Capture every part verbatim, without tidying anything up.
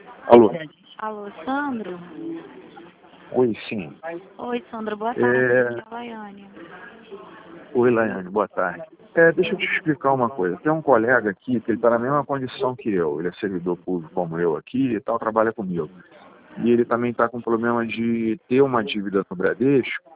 Alô? Alô, Sandro? Oi, sim. Oi, Sandro, boa tarde. É... Aqui é a Laiane. Oi, Laiane, boa tarde. É, deixa eu te explicar uma coisa. Tem um colega aqui que ele está na mesma condição que eu. Ele é servidor público como eu aqui e tal, trabalha comigo. E ele também está com problema de ter uma dívida no Bradesco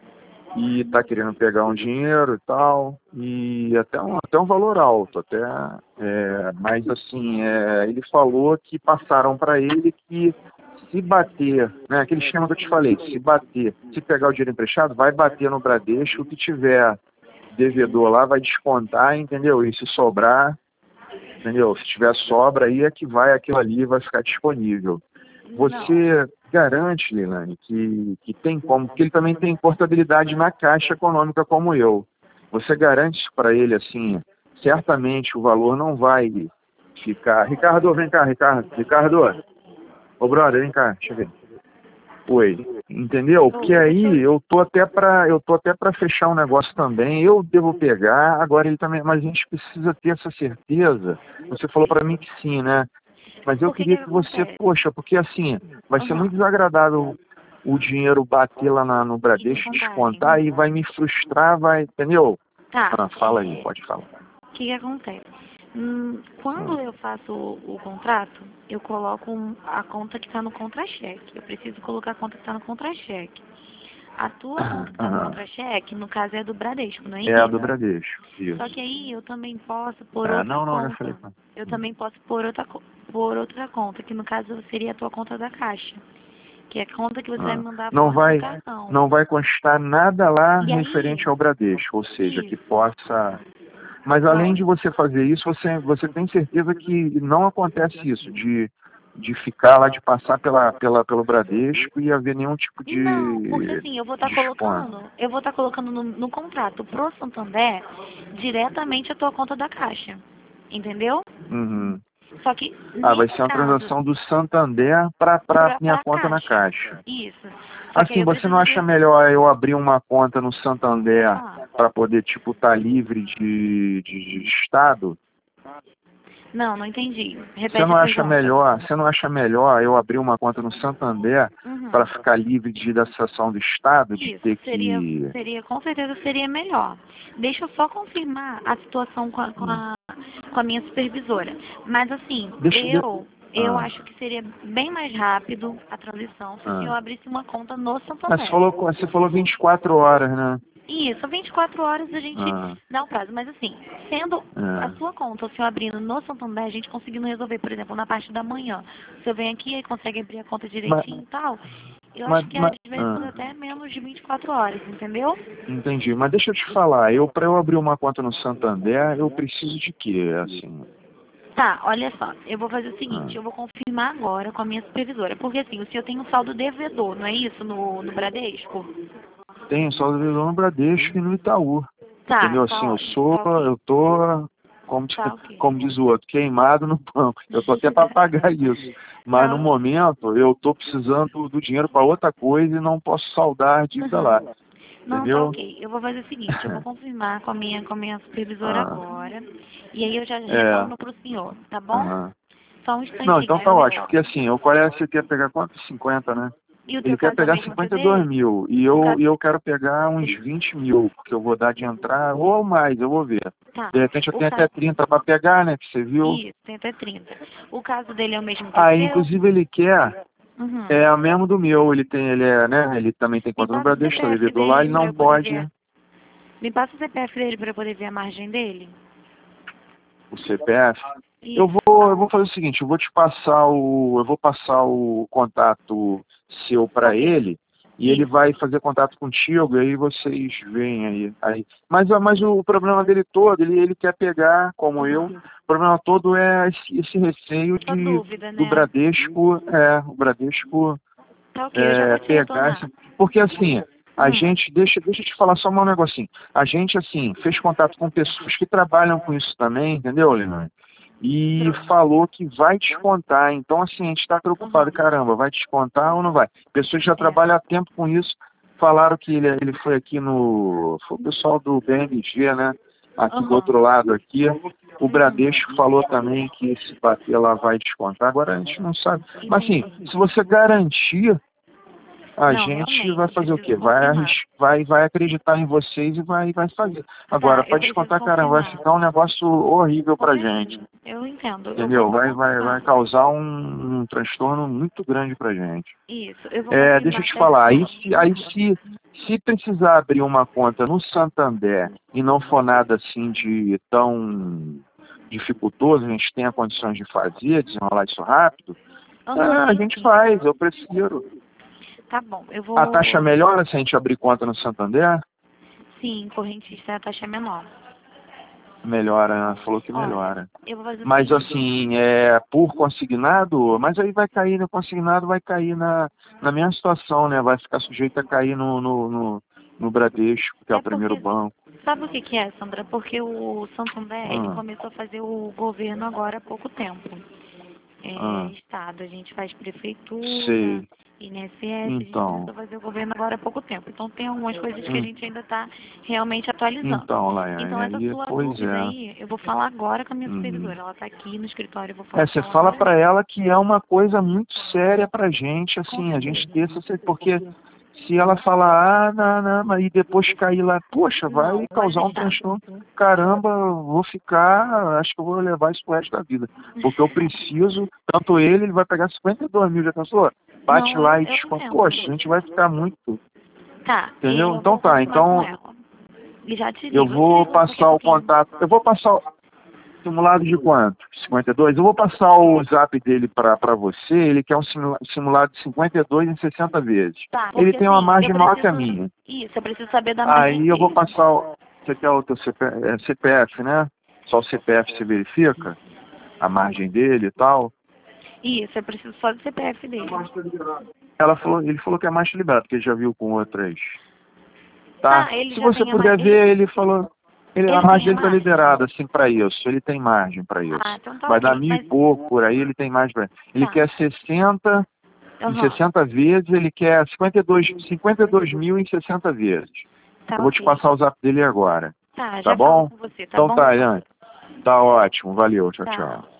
e está querendo pegar um dinheiro e tal, e até um, até um valor alto, até, é, mas assim, é, ele falou que passaram para ele que se bater, né, aquele esquema que eu te falei, se bater, se pegar o dinheiro emprestado, vai bater no Bradesco, o que tiver devedor lá vai descontar, entendeu? E se sobrar, entendeu? Se tiver sobra, aí é que vai aquilo ali, vai ficar disponível. Você garante, Leilane, que, que tem como, porque ele também tem portabilidade na Caixa Econômica como eu. Você garante isso para ele, assim, certamente o valor não vai ficar... Ricardo, vem cá, Ricardo. Ricardo, ô brother, vem cá, chega aí. Oi, entendeu? Porque aí eu tô até para eu tô até para fechar um negócio também. Eu devo pegar, agora ele também, mas a gente precisa ter essa certeza. Você falou para mim que sim, né? Mas eu queria que você, poxa, porque assim, vai ser muito desagradável o dinheiro bater lá na, no Bradesco, descontar e vai me frustrar, vai, entendeu? Tá. Ah, fala aí, pode falar. O que que acontece? Hum, quando Hum. eu faço o, o contrato, eu coloco um- a conta que está no contra-cheque. Eu preciso colocar a conta que está no contra-cheque. A tua conta que está no Aham. contra-cheque, no caso, é do Bradesco, não é É a isso? do Bradesco, isso. Só que aí eu também posso por É, outra não, não, já falei. conta. Eu também posso por outra, co- por outra conta, que no caso seria a tua conta da Caixa. Que é a conta que você vai Ah. me mandar Não por no vai, cartão. não vai constar nada lá E aí, referente ao Bradesco, ou seja, que isso, possa... Mas além de você fazer isso, você, você tem certeza que não acontece isso, de, de ficar lá, de passar pela, pela, pelo Bradesco e haver nenhum tipo não, porque de assim, eu vou estar desconto. colocando, eu vou estar colocando no, no contrato pro Santander diretamente a tua conta da Caixa. Entendeu? Uhum. Só que Ah, vai nesse ser uma caso, transação do Santander para a pra, minha pra conta na Caixa. Caixa. Isso. Só que aí Assim, eu você não preciso acha ver. melhor eu abrir uma conta no Santander Ah, para poder, tipo, estar livre de, de, de estado? não, não entendi. Você Repete não a acha pergunta. melhor, você não acha melhor eu abrir uma conta no Santander Uhum. para ficar livre de da situação do Estado, de Isso, ter seria, que... seria, com certeza seria melhor. Deixa eu só confirmar a situação com a, com a, com a minha supervisora. Mas assim, Deixa, de... eu, eu ah, acho que seria bem mais rápido a transição se o senhor ah. abrisse uma conta no Mas você Santander. falou, você falou vinte e quatro horas, né? Isso, vinte e quatro horas a gente Ah, dá o prazo. Mas assim, sendo a ah. sua conta, o senhor abrindo no Santander, a gente conseguindo resolver, por exemplo, na parte da manhã. O senhor vem aqui e consegue abrir a conta Mas, direitinho e tal. Eu mas, acho que às mas, vezes ah, até menos de vinte e quatro horas, entendeu? entendi. Mas deixa eu te falar, eu para eu abrir uma conta no Santander, eu preciso de quê, assim? Tá, olha só, eu vou fazer o Ah. seguinte, eu vou confirmar agora com a minha supervisora, porque assim, o senhor tem um saldo devedor, não é isso, no, no Bradesco? Tenho só no Bradesco e no Itaú. Tá, Entendeu? tá Assim, eu ótimo, sou, tá ok, eu tô, como, tá ok. como diz o outro, queimado no banco. Eu tô até para pagar isso. Mas Tá no ok. momento eu tô precisando do dinheiro para outra coisa e não posso saldar a dívida lá. Uhum. Não, tá Entendeu? ok. Eu vou fazer o seguinte, eu vou confirmar com a minha, com a minha supervisora Ah, agora, e aí eu já é. retorno pro senhor, tá bom? Aham. Só um Não, instantinho, então aí tá eu ótimo, porque retorno. assim, o Coreia você quer pegar quanto? cinquenta, né? E o Ele teu quer caso é o pegar mesmo que o cinquenta e dois dele? mil e O eu, caso... e eu quero pegar uns vinte mil, que eu vou dar de entrar, ou mais, eu vou ver. Tá, De repente eu o tenho até caso... trinta para pegar, né? Que você viu. Isso, tem até trinta. O caso dele é o mesmo que o Ah, seu? inclusive ele quer, Uhum. é o mesmo do meu, ele tem, ele é, né? Ele também tem Me conta no passa o Bradesco, tá C P F devedor lá, dele ele pra não eu poder pode ver. Me passa o C P F dele pra eu poder ver a margem dele. o C P F. Eu Isso. vou, eu vou fazer o seguinte, eu vou te passar o, eu vou passar o contato seu para Ok. ele e ele Isso. vai fazer contato contigo e aí vocês veem aí. aí. Mas, mas o problema dele todo, ele, ele quer pegar, como eu, Uhum. o problema todo é esse, esse receio Só de, dúvida, do né? Bradesco, é, o Bradesco Tá ok, eu já é, vou te pegar essa... retornar. Porque assim, a Hum. gente, deixa, deixa eu te falar só um negocinho. A gente, assim, fez contato com pessoas que trabalham com isso também, entendeu, Leonardo? E Pro... falou que vai descontar. Então, assim, a gente está preocupado, Uhum. caramba, vai descontar ou não vai? Pessoas que já É. trabalham há tempo com isso, falaram que ele, ele foi aqui no... Foi o pessoal do B M G, né? Aqui do Uhum. outro lado aqui. O Bradesco falou também que se bater lá vai descontar. Agora a gente não sabe. Mas assim, se você garantir, a Não, gente realmente, vai fazer o quê? preciso Vai, confirmar. arris- vai, vai acreditar em vocês e vai, vai fazer. Agora, Tá, para eu preciso descontar, caramba, vai confirmar. ficar um negócio horrível pra Horrível. gente. Eu entendo. Eu Entendeu? vou Vai, vai, confirmar. vai causar um, um transtorno muito grande pra gente. Isso, eu vou É, confirmar deixa eu te certinho. falar, aí, se, aí se, se precisar abrir uma conta no Santander e não for nada assim de tão dificultoso, a gente tem a condições de fazer, desenrolar isso rápido, Aham, ah, a sim, gente sim. faz, eu prefiro. Tá bom, eu vou... A taxa melhora se a gente abrir conta no Santander? Sim, correntista, a taxa é menor. Melhora, ela falou que Olha, melhora. eu vou fazer o Mas seguinte. assim, é por consignado, mas aí vai cair no consignado, vai cair na, na mesma situação, né? Vai ficar sujeito a cair no, no, no, no Bradesco, que é, É o primeiro porque- banco. Sabe o que que é, Sandra? Porque o Santander, ele Ah. começou a fazer o governo agora há pouco tempo. É, Ah. Estado, a gente faz prefeitura, Sei. I N S S, a gente Então. começou a fazer o governo agora há pouco tempo. Então tem algumas coisas que a Hum. gente ainda está realmente atualizando. Então, Laiane, Então essa aí, sua pois dúvida é. aí, eu vou falar agora com a minha Uhum. supervisora. Ela está aqui no escritório, eu vou falar É, com você ela fala agora. pra ela que é uma coisa muito séria pra gente, Com assim, a gente certeza. ter essa, porque se ela falar, ah, não, não, mas e depois cair lá, poxa, vai Não, vai causar um deixar. transtorno. Caramba, eu vou ficar, acho que eu vou levar isso pro resto da vida. Porque eu preciso, tanto ele, ele vai pegar cinquenta e dois mil, já pensou? Bate Não, lá eu, e eu desconta. entendo. Poxa, a gente vai ficar muito, Tá, entendeu? eu Então vou tá, confirmar então com ela. E já te eu ligo. Eu te vou ligo daqui a passar o pouquinho. contato, eu vou passar o simulado de quanto? cinquenta e dois? Eu vou passar o zap dele para você, ele quer um simula- simulado de cinquenta e dois em sessenta vezes. Tá, Ele porque, tem uma assim, margem eu maior que a preciso- minha. Isso, eu preciso saber da margem Aí eu vou dele. passar o... Você quer o teu C P F, é, C P F, né? Só o C P F você verifica a margem dele e tal. Isso, eu preciso só do C P F dele. Ela falou, ele falou que é mais liberado, porque ele já viu com outras. Tá? Ah, ele Se já você tem a puder ma- ver, ele- ele falou... Ele, Ele a tem margem a dele tá margem? liberada, assim, para isso. Ele tem margem para isso. Ah, então tá Vai ok, dar mil mas- e pouco por aí, ele tem mais. Pra... Ele Tá. quer sessenta em Aham. sessenta vezes, ele quer cinquenta e dois, cinquenta e dois mil em sessenta vezes. Tá Eu vou te ok. passar o zap dele agora. Tá, já Tá falo bom? com você, tá Então bom? tá, Ian. Tá ótimo. Valeu. Tchau, Tá. tchau.